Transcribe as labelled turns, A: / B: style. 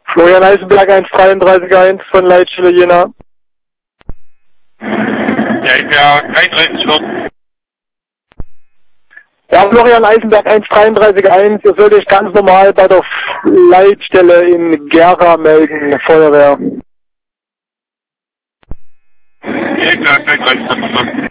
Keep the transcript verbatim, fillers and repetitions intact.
A: Florian Eisenberg eins drei drei eins von Leitstelle Jena.
B: Ja, ich wäre dreiunddreißig Stunden.
A: Ja, Florian Eisenberg eins drei drei eins, ihr sollt euch ganz normal bei der Leitstelle in Gera melden, Feuerwehr.
B: Ja, klar, dreiunddreißig Stunden.